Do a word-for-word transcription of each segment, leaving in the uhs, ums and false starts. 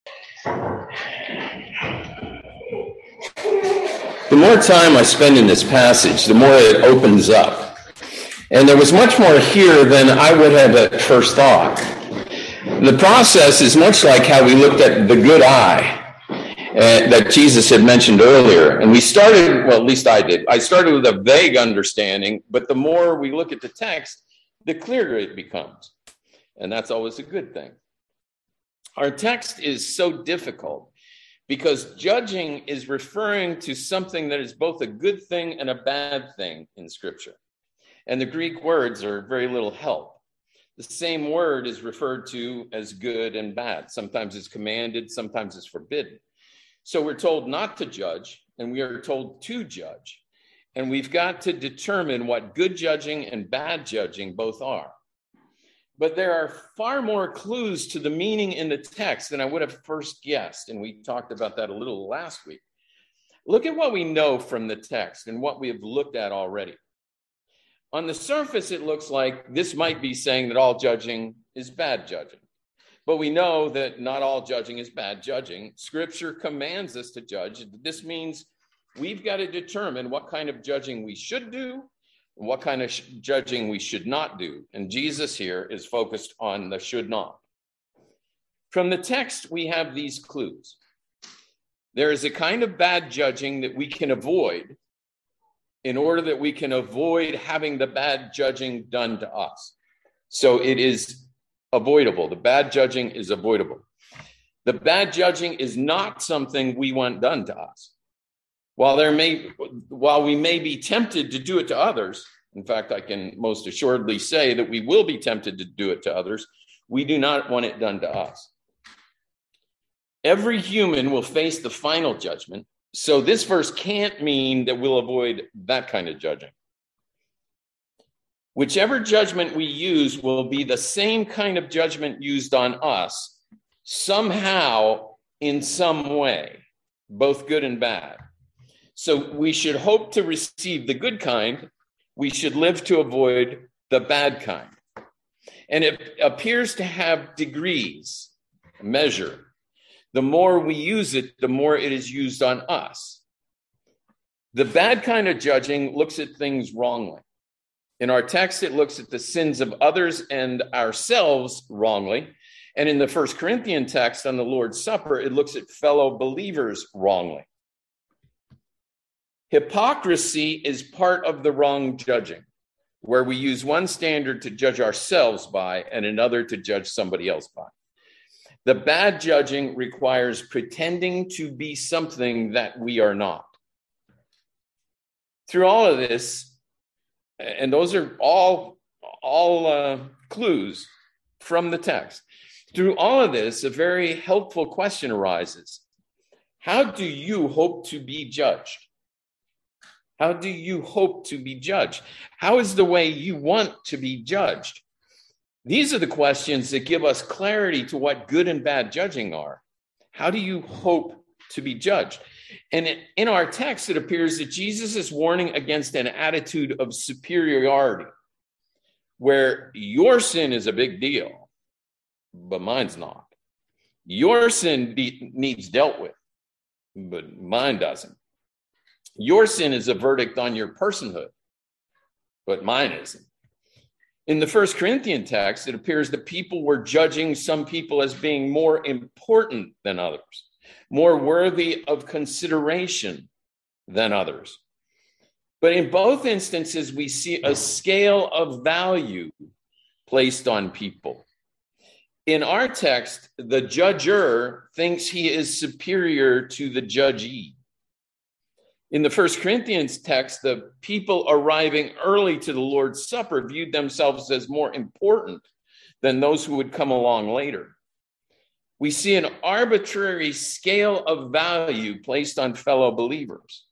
The more time I spend in this passage, the more it opens up. And there was much more here than I would have at first thought. The process is much like how we looked at the good eye uh, that Jesus had mentioned earlier. And we started, well, at least I did. I started with a vague understanding, but the more we look at the text, the clearer it becomes. And that's always a good thing. Our text is so difficult because judging is referring to something that is both a good thing and a bad thing in Scripture. And the Greek words are very little help. The same word is referred to as good and bad. Sometimes it's commanded, sometimes it's forbidden. So we're told not to judge, and we are told to judge. And we've got to determine what good judging and bad judging both are. But there are far more clues to the meaning in the text than I would have first guessed. And we talked about that a little last week. Look at what we know from the text and what we have looked at already. On the surface, it looks like this might be saying that all judging is bad judging. But we know that not all judging is bad judging. Scripture commands us to judge. This means we've got to determine what kind of judging we should do and what kind of sh- judging we should not do. And Jesus here is focused on the should not. From the text, we have these clues. There is a kind of bad judging that we can avoid in order that we can avoid having the bad judging done to us. So it is avoidable. The bad judging is avoidable. The bad judging is not something we want done to us. While there may, while we may be tempted to do it to others, in fact, I can most assuredly say that we will be tempted to do it to others, we do not want it done to us. Every human will face the final judgment, so this verse can't mean that we'll avoid that kind of judging. Whichever judgment we use will be the same kind of judgment used on us, somehow, in some way, both good and bad. So we should hope to receive the good kind. We should live to avoid the bad kind. And it appears to have degrees, measure. The more we use it, the more it is used on us. The bad kind of judging looks at things wrongly. In our text, it looks at the sins of others and ourselves wrongly. And in the First Corinthians text on the Lord's Supper, it looks at fellow believers wrongly. Hypocrisy is part of the wrong judging, where we use one standard to judge ourselves by and another to judge somebody else by. The bad judging requires pretending to be something that we are not. Through all of this, and those are all, all uh, clues from the text, through all of this, a very helpful question arises. How do you hope to be judged? How do you hope to be judged? How is the way you want to be judged? These are the questions that give us clarity to what good and bad judging are. How do you hope to be judged? And in our text, it appears that Jesus is warning against an attitude of superiority, where your sin is a big deal, but mine's not. Your sin be- needs dealt with, but mine doesn't. Your sin is a verdict on your personhood, but mine isn't. In the First Corinthians text, it appears that people were judging some people as being more important than others, more worthy of consideration than others. But in both instances, we see a scale of value placed on people. In our text, the judger thinks he is superior to the judgee. In the First Corinthians text, the people arriving early to the Lord's Supper viewed themselves as more important than those who would come along later. We see an arbitrary scale of value placed on fellow believers.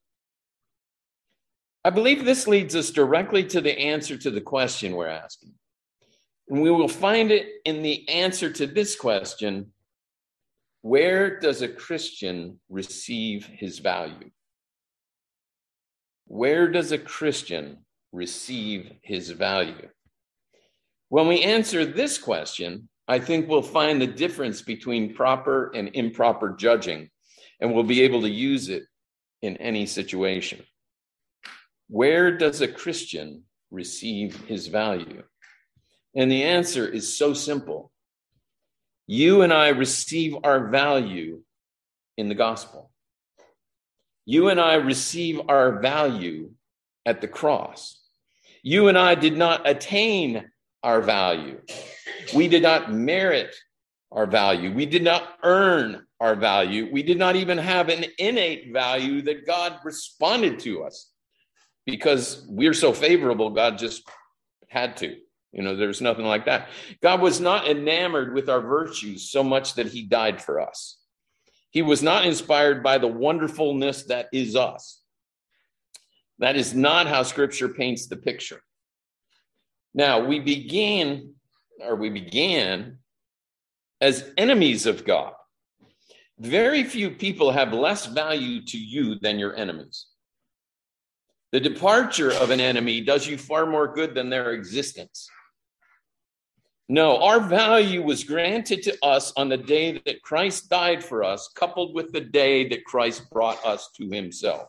I believe this leads us directly to the answer to the question we're asking. And we will find it in the answer to this question: where does a Christian receive his value? Where does a Christian receive his value? When we answer this question, I think we'll find the difference between proper and improper judging, and we'll be able to use it in any situation. Where does a Christian receive his value? And the answer is so simple. You and I receive our value in the gospel. You and I receive our value at the cross. You and I did not attain our value. We did not merit our value. We did not earn our value. We did not even have an innate value that God responded to us because we're so favorable. God just had to. You know, there's nothing like that. God was not enamored with our virtues so much that he died for us. He was not inspired by the wonderfulness that is us. That is not how Scripture paints the picture. Now, we begin, or we began as enemies of God. Very few people have less value to you than your enemies. The departure of an enemy does you far more good than their existence. No, our value was granted to us on the day that Christ died for us, coupled with the day that Christ brought us to himself.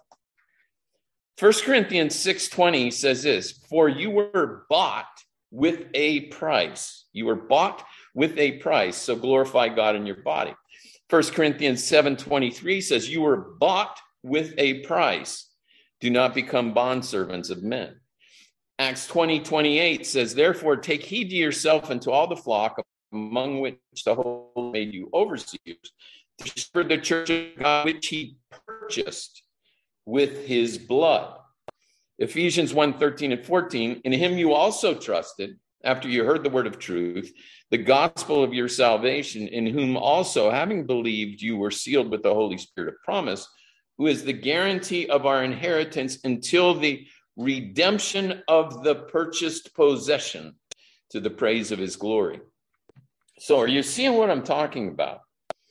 First Corinthians six twenty says this, for you were bought with a price. You were bought with a price, so glorify God in your body. First Corinthians seven twenty-three says, you were bought with a price. Do not become bondservants of men. Acts twenty twenty-eight says, therefore take heed to yourself and to all the flock among which the Holy Spirit made you overseers, for the church of God which he purchased with his blood. Ephesians one thirteen and fourteen, in him you also trusted, after you heard the word of truth, the gospel of your salvation, in whom also, having believed, you were sealed with the Holy Spirit of promise, who is the guarantee of our inheritance until the redemption of the purchased possession, to the praise of his glory. So are you seeing what I'm talking about?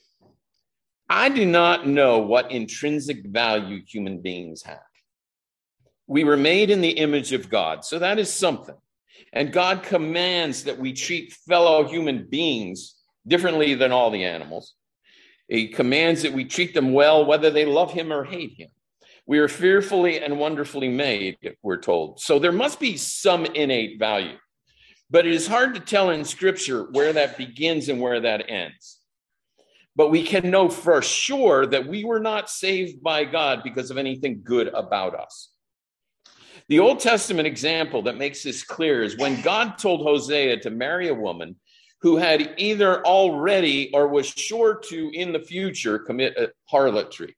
I do not know what intrinsic value human beings have. We were made in the image of God, so that is something. And God commands that we treat fellow human beings differently than all the animals. He commands that we treat them well, whether they love him or hate him. We are fearfully and wonderfully made, we're told. So there must be some innate value. But it is hard to tell in Scripture where that begins and where that ends. But we can know for sure that we were not saved by God because of anything good about us. The Old Testament example that makes this clear is when God told Hosea to marry a woman who had either already or was sure to in the future commit harlotry.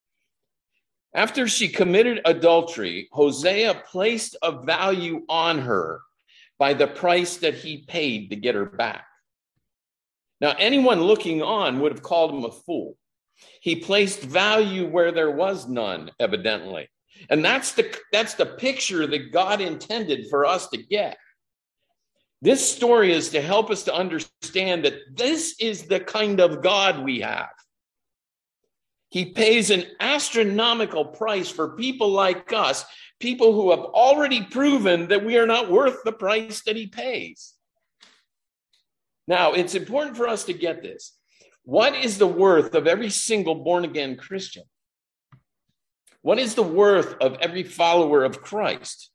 After she committed adultery, Hosea placed a value on her by the price that he paid to get her back. Now, anyone looking on would have called him a fool. He placed value where there was none, evidently. And that's the, that's the picture that God intended for us to get. This story is to help us to understand that this is the kind of God we have. He pays an astronomical price for people like us, people who have already proven that we are not worth the price that he pays. Now, it's important for us to get this. What is the worth of every single born-again Christian? What is the worth of every follower of Christ?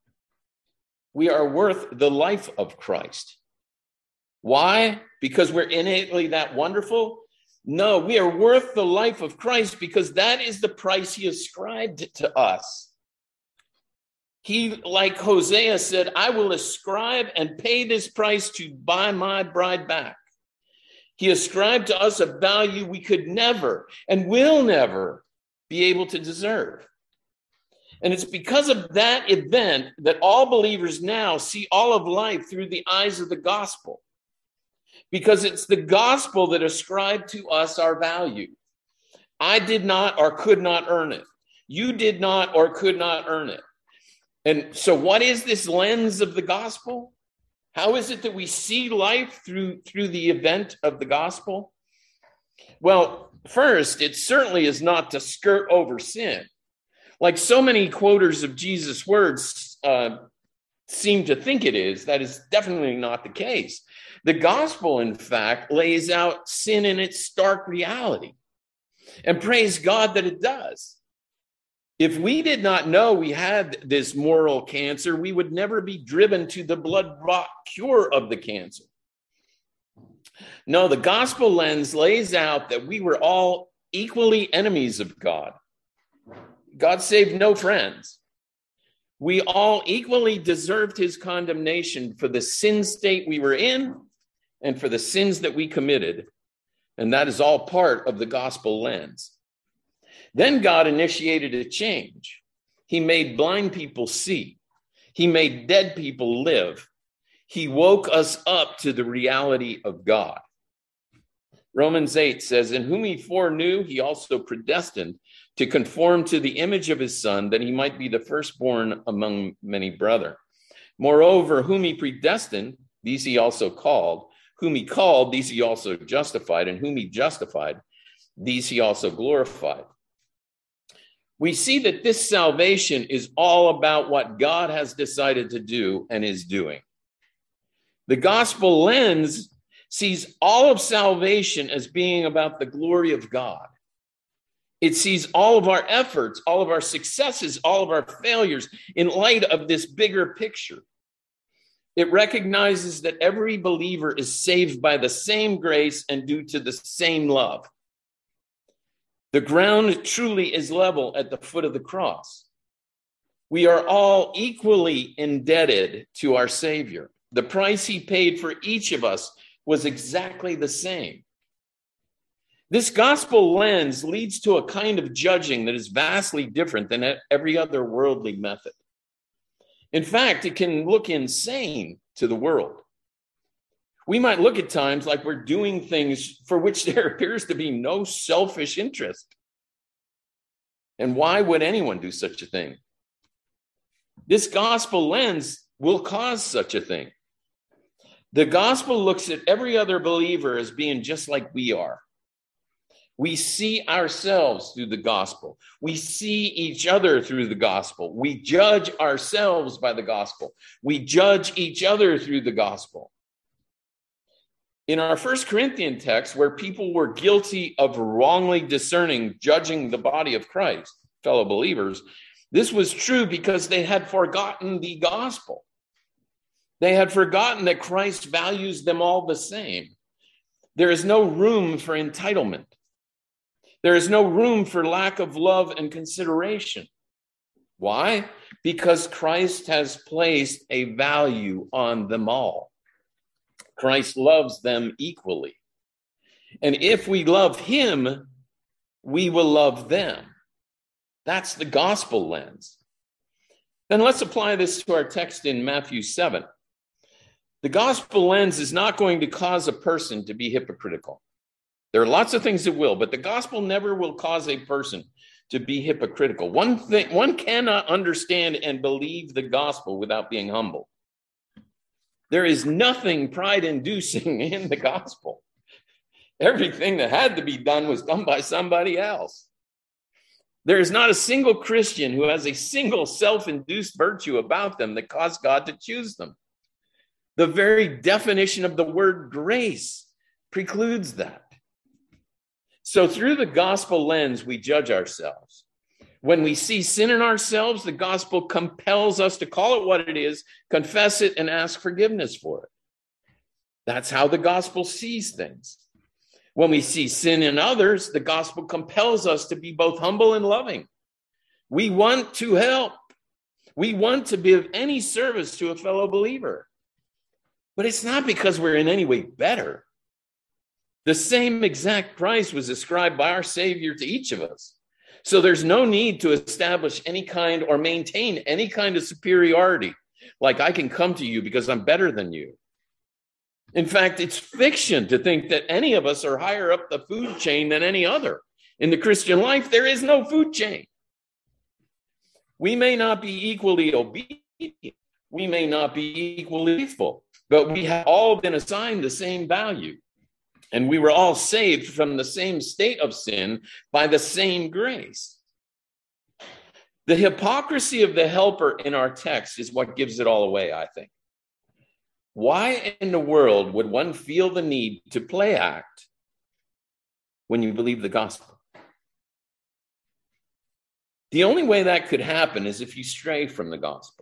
We are worth the life of Christ. Why? Because we're innately that wonderful? No, we are worth the life of Christ because that is the price he ascribed to us. He, like Hosea said, I will ascribe and pay this price to buy my bride back. He ascribed to us a value we could never and will never be able to deserve. And it's because of that event that all believers now see all of life through the eyes of the gospel. Because it's the gospel that ascribed to us our value. I did not or could not earn it. You did not or could not earn it. And so what is this lens of the gospel? How is it that we see life through, through the event of the gospel? Well, first, it certainly is not to skirt over sin. Like so many quoters of Jesus' words uh, seem to think it is, that is definitely not the case. The gospel, in fact, lays out sin in its stark reality. And praise God that it does. If we did not know we had this moral cancer, we would never be driven to the blood-bought cure of the cancer. No, the gospel lens lays out that we were all equally enemies of God. God saved no friends. We all equally deserved his condemnation for the sin state we were in and for the sins that we committed. And that is all part of the gospel lens. Then God initiated a change. He made blind people see. He made dead people live. He woke us up to the reality of God. Romans eight says, in whom he foreknew, he also predestined to conform to the image of his son, that he might be the firstborn among many brethren. Moreover, whom he predestined, these he also called. Whom he called, these he also justified. And whom he justified, these he also glorified. We see that this salvation is all about what God has decided to do and is doing. The gospel lens sees all of salvation as being about the glory of God. It sees all of our efforts, all of our successes, all of our failures in light of this bigger picture. It recognizes that every believer is saved by the same grace and due to the same love. The ground truly is level at the foot of the cross. We are all equally indebted to our Savior. The price he paid for each of us was exactly the same. This gospel lens leads to a kind of judging that is vastly different than every other worldly method. In fact, it can look insane to the world. We might look at times like we're doing things for which there appears to be no selfish interest. And why would anyone do such a thing? This gospel lens will cause such a thing. The gospel looks at every other believer as being just like we are. We see ourselves through the gospel. We see each other through the gospel. We judge ourselves by the gospel. We judge each other through the gospel. In our First Corinthians text, where people were guilty of wrongly discerning, judging the body of Christ, fellow believers, this was true because they had forgotten the gospel. They had forgotten that Christ values them all the same. There is no room for entitlement. There is no room for lack of love and consideration. Why? Because Christ has placed a value on them all. Christ loves them equally. And if we love him, we will love them. That's the gospel lens. Then let's apply this to our text in Matthew seven. The gospel lens is not going to cause a person to be hypocritical. There are lots of things that will, but the gospel never will cause a person to be hypocritical. One thing, one cannot understand and believe the gospel without being humble. There is nothing pride-inducing in the gospel. Everything that had to be done was done by somebody else. There is not a single Christian who has a single self-induced virtue about them that caused God to choose them. The very definition of the word grace precludes that. So through the gospel lens, we judge ourselves. When we see sin in ourselves, the gospel compels us to call it what it is, confess it, and ask forgiveness for it. That's how the gospel sees things. When we see sin in others, the gospel compels us to be both humble and loving. We want to help. We want to be of any service to a fellow believer. But it's not because we're in any way better. The same exact price was ascribed by our Savior to each of us. So there's no need to establish any kind or maintain any kind of superiority, like I can come to you because I'm better than you. In fact, it's fiction to think that any of us are higher up the food chain than any other. In the Christian life, there is no food chain. We may not be equally obedient. We may not be equally faithful, but we have all been assigned the same value. And we were all saved from the same state of sin by the same grace. The hypocrisy of the helper in our text is what gives it all away, I think. Why in the world would one feel the need to play act when you believe the gospel? The only way that could happen is if you stray from the gospel.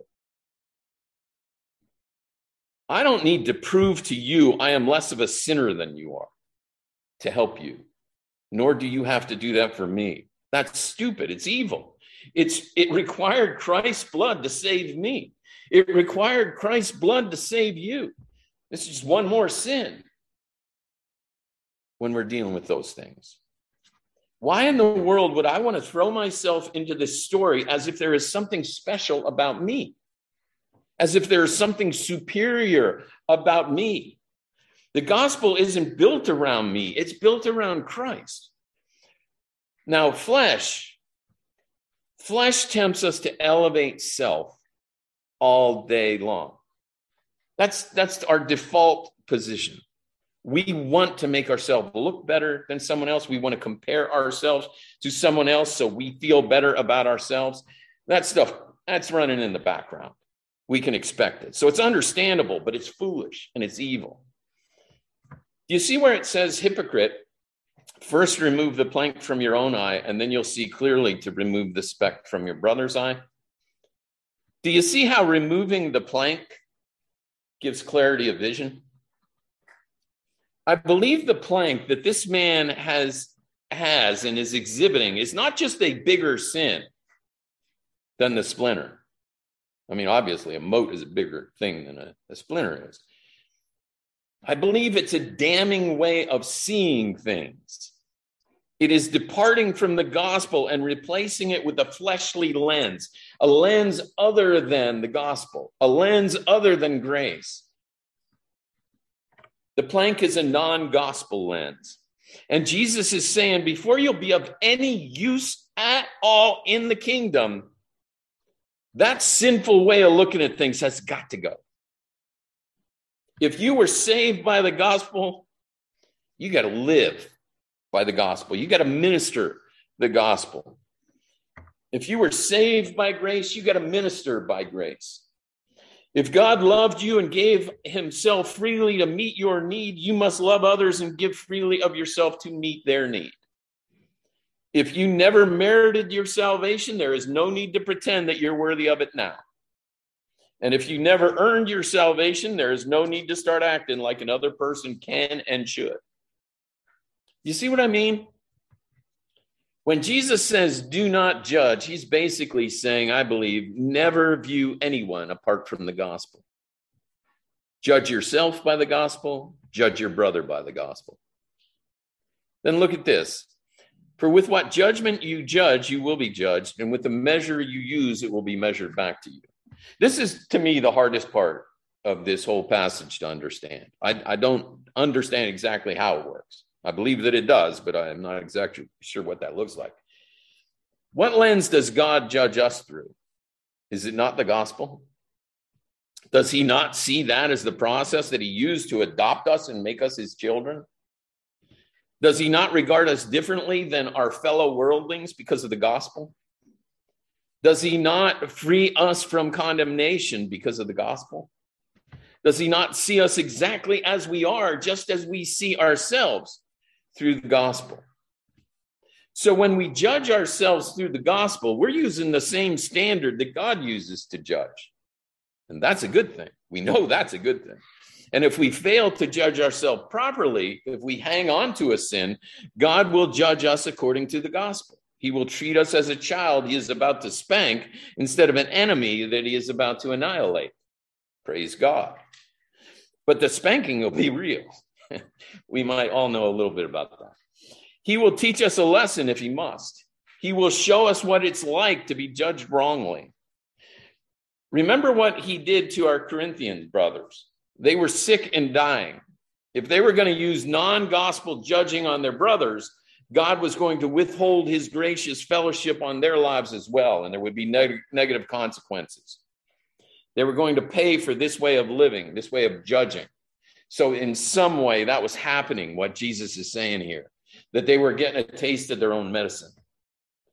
I don't need to prove to you I am less of a sinner than you are to help you, nor do you have to do that for me. That's stupid. It's evil. It's, it required Christ's blood to save me. It required Christ's blood to save you. This is just one more sin when we're dealing with those things. Why in the world would I want to throw myself into this story as if there is something special about me? As if there is something superior about me? The gospel isn't built around me. It's built around Christ. Now, flesh, flesh tempts us to elevate self all day long. That's, that's our default position. We want to make ourselves look better than someone else. We want to compare ourselves to someone else so we feel better about ourselves. That stuff, that's running in the background. We can expect it. So it's understandable, but it's foolish and it's evil. Do you see where it says, hypocrite, first remove the plank from your own eye, and then you'll see clearly to remove the speck from your brother's eye? Do you see how removing the plank gives clarity of vision? I believe the plank that this man has, has and is exhibiting is not just a bigger sin than the splinter. I mean, obviously, a mote is a bigger thing than a, a splinter is. I believe it's a damning way of seeing things. It is departing from the gospel and replacing it with a fleshly lens, a lens other than the gospel, a lens other than grace. The plank is a non-gospel lens. And Jesus is saying, before you'll be of any use at all in the kingdom, that sinful way of looking at things has got to go. If you were saved by the gospel, you got to live by the gospel. You got to minister the gospel. If you were saved by grace, you got to minister by grace. If God loved you and gave himself freely to meet your need, you must love others and give freely of yourself to meet their need. If you never merited your salvation, there is no need to pretend that you're worthy of it now. And if you never earned your salvation, there is no need to start acting like another person can and should. You see what I mean? When Jesus says, do not judge, he's basically saying, I believe, never view anyone apart from the gospel. Judge yourself by the gospel, judge your brother by the gospel. Then look at this. For with what judgment you judge, you will be judged, and with the measure you use, it will be measured back to you. This is, to me, the hardest part of this whole passage to understand. I, I don't understand exactly how it works. I believe that it does, but I am not exactly sure what that looks like. What lens does God judge us through? Is it not the gospel? Does he not see that as the process that he used to adopt us and make us his children? Does he not regard us differently than our fellow worldlings because of the gospel? Does he not free us from condemnation because of the gospel? Does he not see us exactly as we are, just as we see ourselves through the gospel? So when we judge ourselves through the gospel, we're using the same standard that God uses to judge. And that's a good thing. We know that's a good thing. And if we fail to judge ourselves properly, if we hang on to a sin, God will judge us according to the gospel. He will treat us as a child he is about to spank instead of an enemy that he is about to annihilate. Praise God. But the spanking will be real. We might all know a little bit about that. He will teach us a lesson if he must. He will show us what it's like to be judged wrongly. Remember what he did to our Corinthian brothers. They were sick and dying. If they were going to use non-gospel judging on their brothers, God was going to withhold his gracious fellowship on their lives as well, and there would be neg- negative consequences. They were going to pay for this way of living, this way of judging. So in some way, that was happening, what Jesus is saying here, that they were getting a taste of their own medicine.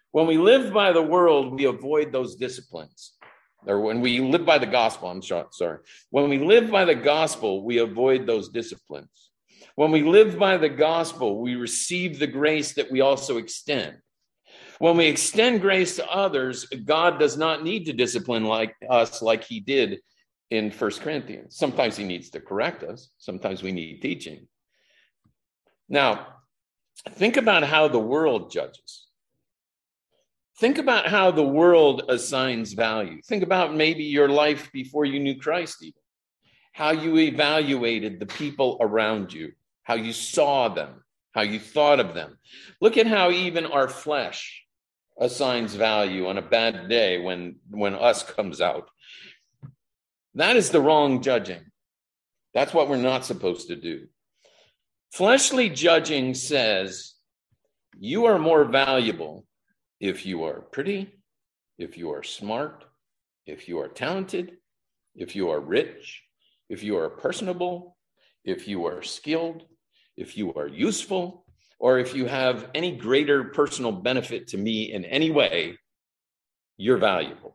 When we live by the world, we avoid those disciplines. Or when we live by the gospel, I'm sorry. When we live by the gospel, we avoid those disciplines. When we live by the gospel, we receive the grace that we also extend. When we extend grace to others, God does not need to discipline like us like he did in First Corinthians. Sometimes he needs to correct us. Sometimes we need teaching. Now, think about how the world judges. Think about how the world assigns value. Think about maybe your life before you knew Christ even. How you evaluated the people around you, how you saw them, how you thought of them. Look at how even our flesh assigns value on a bad day when, when us comes out. That is the wrong judging. That's what we're not supposed to do. Fleshly judging says you are more valuable if you are pretty, if you are smart, if you are talented, if you are rich, if you are personable, if you are skilled, if you are useful, or if you have any greater personal benefit to me in any way, you're valuable.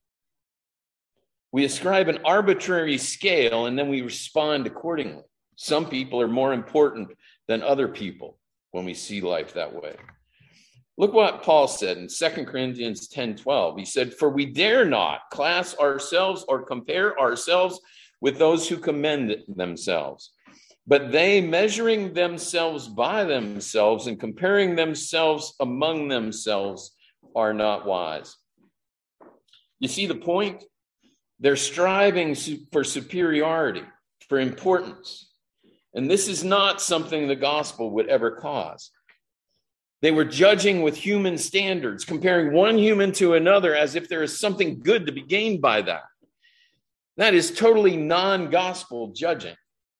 We ascribe an arbitrary scale and then we respond accordingly. Some people are more important than other people when we see life that way. Look what Paul said in Second Corinthians ten twelve. He said, "For we dare not class ourselves or compare ourselves with those who commend themselves. But they, measuring themselves by themselves and comparing themselves among themselves, are not wise." You see the point? They're striving for superiority, for importance. And this is not something the gospel would ever cause. They were judging with human standards, comparing one human to another as if there is something good to be gained by that. That is totally non-gospel judging.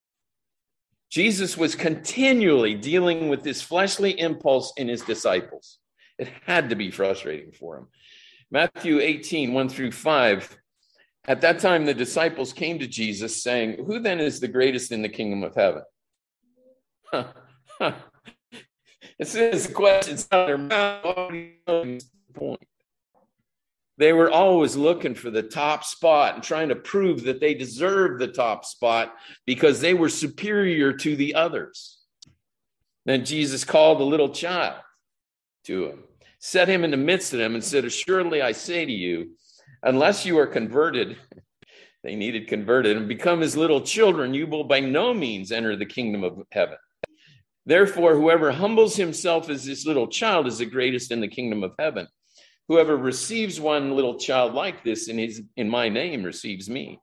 Jesus was continually dealing with this fleshly impulse in his disciples. It had to be frustrating for him. Matthew eighteen, one through five. At that time, the disciples came to Jesus saying, "Who then is the greatest in the kingdom of heaven?" Huh, huh. This is a question. It's not their mouth. Point. They were always looking for the top spot and trying to prove that they deserved the top spot because they were superior to the others. Then Jesus called a little child to him, set him in the midst of them, and said, "Assuredly, I say to you, unless you are converted," they needed converted, "and become as little children, you will by no means enter the kingdom of heaven. Therefore, whoever humbles himself as this little child is the greatest in the kingdom of heaven. Whoever receives one little child like this in his in my name receives me."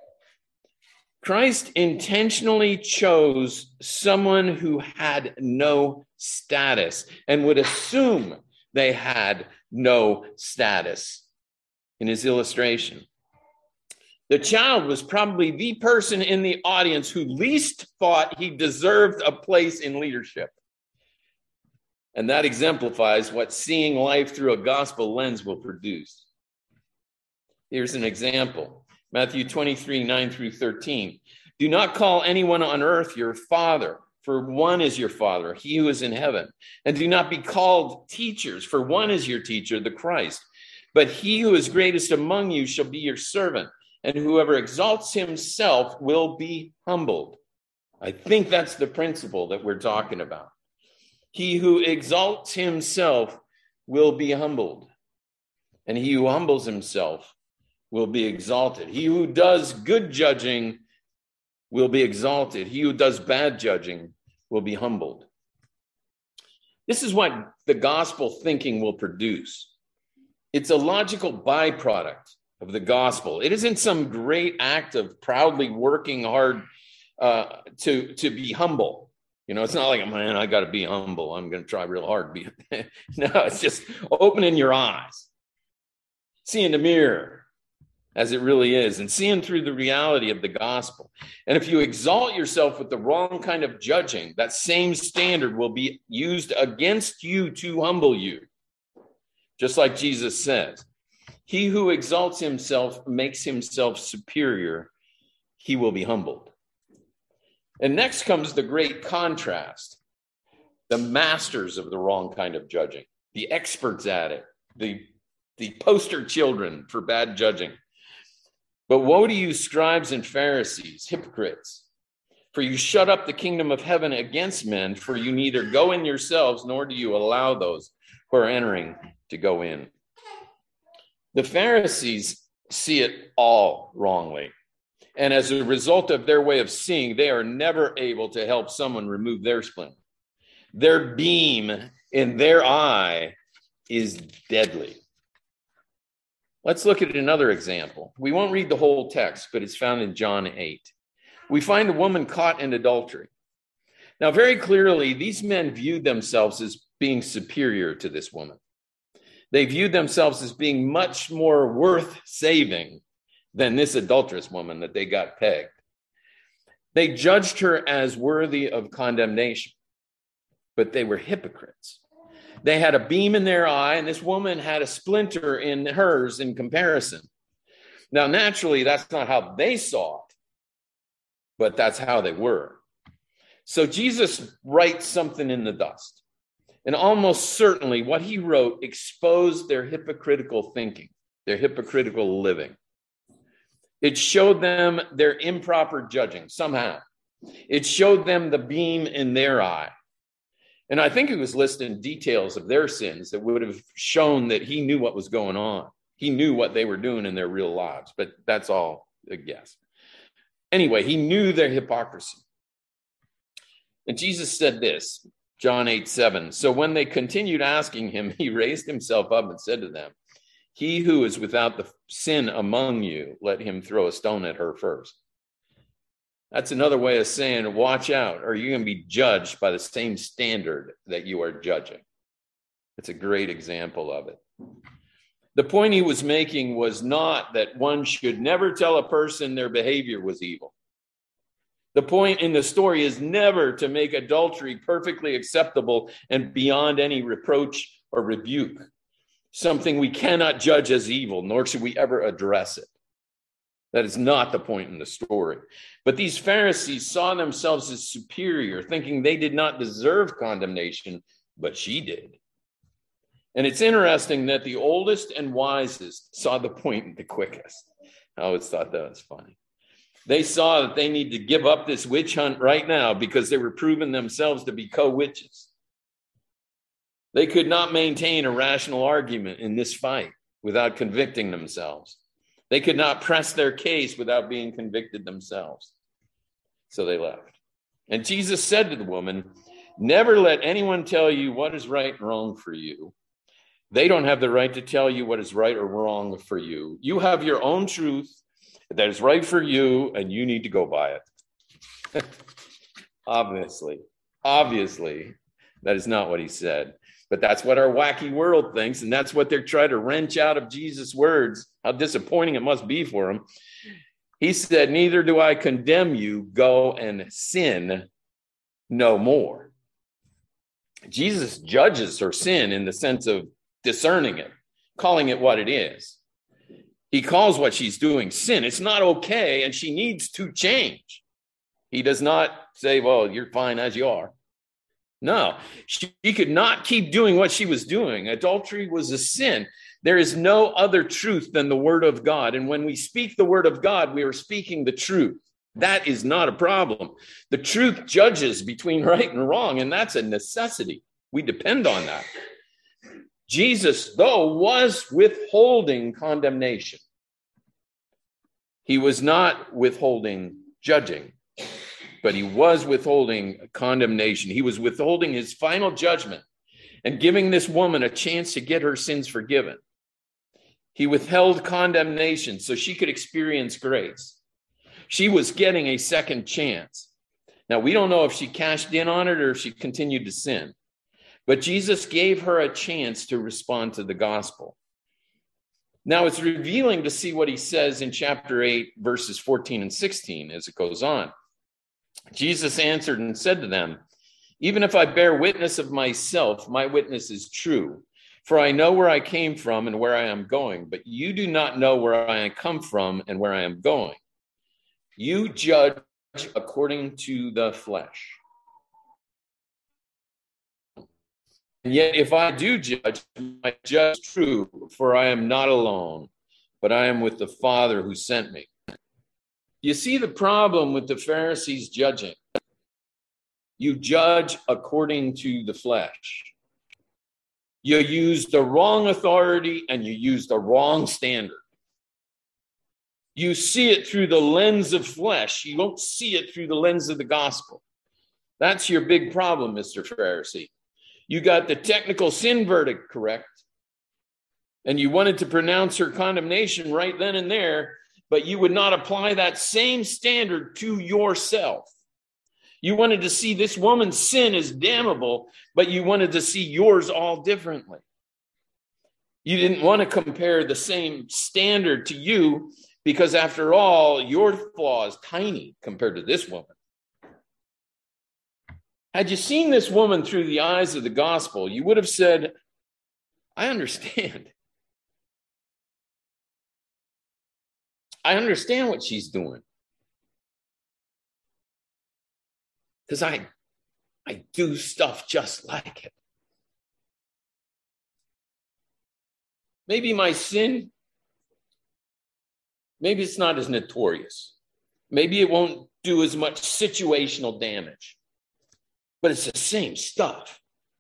Christ intentionally chose someone who had no status and would assume they had no status in his illustration. The child was probably the person in the audience who least thought he deserved a place in leadership. And that exemplifies what seeing life through a gospel lens will produce. Here's an example. Matthew twenty-three, nine through thirteen. "Do not call anyone on earth your father, for one is your father, he who is in heaven. And do not be called teachers, for one is your teacher, the Christ. But he who is greatest among you shall be your servant. And whoever exalts himself will be humbled." I think that's the principle that we're talking about. He who exalts himself will be humbled. And he who humbles himself will be exalted. He who does good judging will be exalted. He who does bad judging will be humbled. This is what the gospel thinking will produce. It's a logical byproduct of the gospel. It isn't some great act of proudly working hard uh, to, to be humble. You know, it's not like, man, I got to be humble. I'm going to try real hard. To be. No, it's just opening your eyes, seeing the mirror as it really is, and seeing through the reality of the gospel. And if you exalt yourself with the wrong kind of judging, that same standard will be used against you to humble you. Just like Jesus says, he who exalts himself makes himself superior. He will be humbled. And next comes the great contrast. The masters of the wrong kind of judging, the experts at it, the, the poster children for bad judging. But woe to you, scribes and Pharisees, hypocrites, for you shut up the kingdom of heaven against men, for you neither go in yourselves, nor do you allow those who are entering to go in. The Pharisees see it all wrongly. And as a result of their way of seeing, they are never able to help someone remove their splinter. Their beam in their eye is deadly. Let's look at another example. We won't read the whole text, but it's found in John eight. We find a woman caught in adultery. Now, very clearly, these men viewed themselves as being superior to this woman. They viewed themselves as being much more worth saving than this adulterous woman that they got pegged. They judged her as worthy of condemnation, but they were hypocrites. They had a beam in their eye, and this woman had a splinter in hers in comparison. Now, naturally, that's not how they saw it, but that's how they were. So Jesus writes something in the dust. And almost certainly what he wrote exposed their hypocritical thinking, their hypocritical living. It showed them their improper judging somehow. It showed them the beam in their eye. And I think he was listing details of their sins that would have shown that he knew what was going on. He knew what they were doing in their real lives, but that's all a guess. Anyway, he knew their hypocrisy. And Jesus said this, John eight seven. So when they continued asking him, he raised himself up and said to them, he who is without the sin among you, let him throw a stone at her first. That's another way of saying, watch out, or you're going to be judged by the same standard that you are judging. It's a great example of it. The point he was making was not that one should never tell a person their behavior was evil. The point in the story is never to make adultery perfectly acceptable and beyond any reproach or rebuke, something we cannot judge as evil, nor should we ever address it. That is not the point in the story. But these Pharisees saw themselves as superior, thinking they did not deserve condemnation, but she did. And it's interesting that the oldest and wisest saw the point the quickest. I always thought that was funny. They saw that they need to give up this witch hunt right now because they were proving themselves to be co-witches. They could not maintain a rational argument in this fight without convicting themselves. They could not press their case without being convicted themselves. So they left. And Jesus said to the woman, never let anyone tell you what is right and wrong for you. They don't have the right to tell you what is right or wrong for you. You have your own truth that is right for you, and you need to go by it. Obviously, obviously, that is not what he said. But that's what our wacky world thinks, and that's what they're trying to wrench out of Jesus' words. How disappointing it must be for him. He said, neither do I condemn you, go and sin no more. Jesus judges her sin in the sense of discerning it, calling it what it is. He calls what she's doing sin. It's not okay, and she needs to change. He does not say, well, you're fine as you are. No, she could not keep doing what she was doing. Adultery was a sin. There is no other truth than the word of God. And when we speak the word of God, we are speaking the truth. That is not a problem. The truth judges between right and wrong, and that's a necessity. We depend on that. Jesus, though, was withholding condemnation. He was not withholding judging, but he was withholding condemnation. He was withholding his final judgment and giving this woman a chance to get her sins forgiven. He withheld condemnation so she could experience grace. She was getting a second chance. Now, we don't know if she cashed in on it or if she continued to sin, but Jesus gave her a chance to respond to the gospel. Now, it's revealing to see what he says in chapter eight, verses fourteen and sixteen as it goes on. Jesus answered and said to them, even if I bear witness of myself, my witness is true. For I know where I came from and where I am going, but you do not know where I come from and where I am going. You judge according to the flesh. yet if I do judge, I judge true, for I am not alone, but I am with the Father who sent me. You see the problem with the Pharisees judging. You judge according to the flesh. You use the wrong authority and you use the wrong standard. You see it through the lens of flesh. You don't see it through the lens of the gospel. That's your big problem, Mister Pharisee. You got the technical sin verdict correct, and you wanted to pronounce her condemnation right then and there, but you would not apply that same standard to yourself. You wanted to see this woman's sin as damnable, but you wanted to see yours all differently. You didn't want to compare the same standard to you, because after all, your flaw is tiny compared to this woman. Had you seen this woman through the eyes of the gospel, you would have said, I understand. I understand what she's doing. Because I, I do stuff just like it. Maybe my sin, maybe it's not as notorious. Maybe it won't do as much situational damage. But it's the same stuff.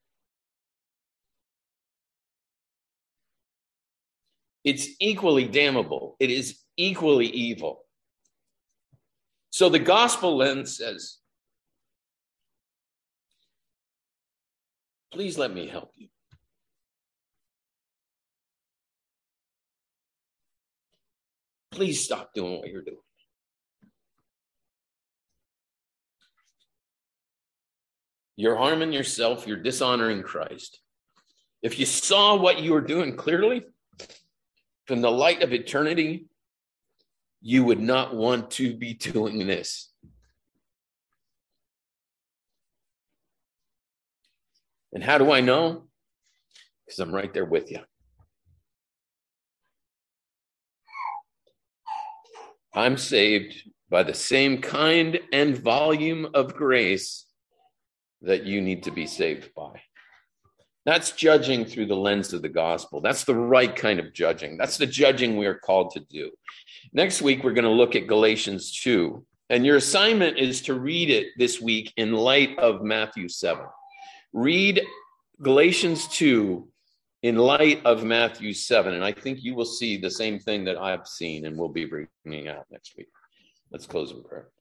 It's equally damnable. It is equally evil. So the gospel lens says, please let me help you. Please stop doing what you're doing. You're harming yourself. You're dishonoring Christ. If you saw what you were doing clearly from the light of eternity, you would not want to be doing this. And how do I know? Because I'm right there with you. I'm saved by the same kind and volume of grace that you need to be saved by. That's judging through the lens of the gospel. That's the right kind of judging. That's the judging we are called to do. Next week, we're going to look at Galatians two. And your assignment is to read it this week in light of Matthew seven. Read Galatians two in light of Matthew seven. And I think you will see the same thing that I've seen and will be bringing out next week. Let's close in prayer.